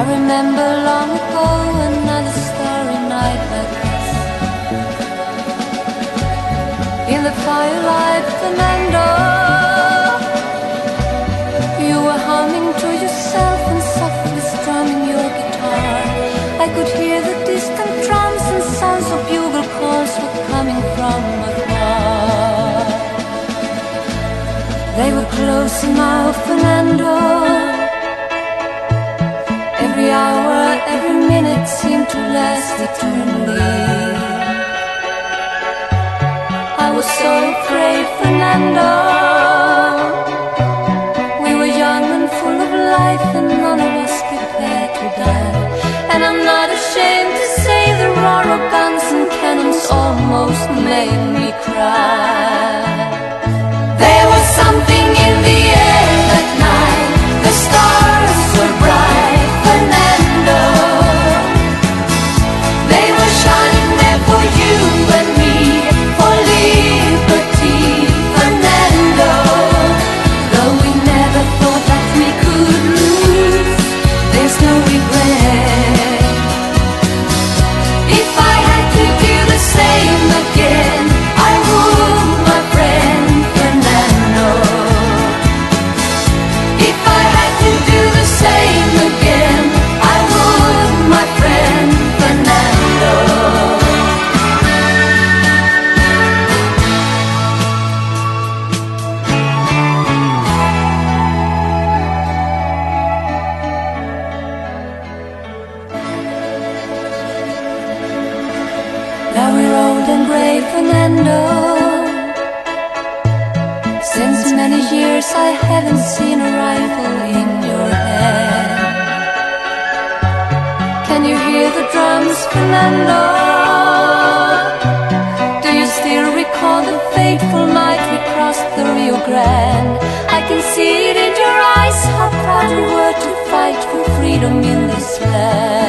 remember long ago another starry night like this. In the firelight, Fernando, you were humming to yourself and softly strumming your guitar. I could hear the distant drums and sounds of bugle calls were coming from afar. They were closer now, Fernando. Every hour, every minute seemed to last eternally. I was so afraid, Fernando. We were young and full of life, and none of us prepared to die. And I'm not ashamed to say the roar of guns and cannons almost made me cry. There was something in the air that night. The stars were bright, Fernando. They were shining there for you and me, for liberty, Fernando. Though we never thought that we could lose, there's no regret. If I had to do the same again, I would, my friend Fernando. If I had to do the same again, I would, my friend Fernando. Now we're old and grey, Fernando. Since many years I haven't seen a rifle in your hand. Can you hear the drums, Fernando? Do you still recall the fateful night we crossed the Rio Grande? I can see it in your eyes, how proud you were to fight for freedom in this land.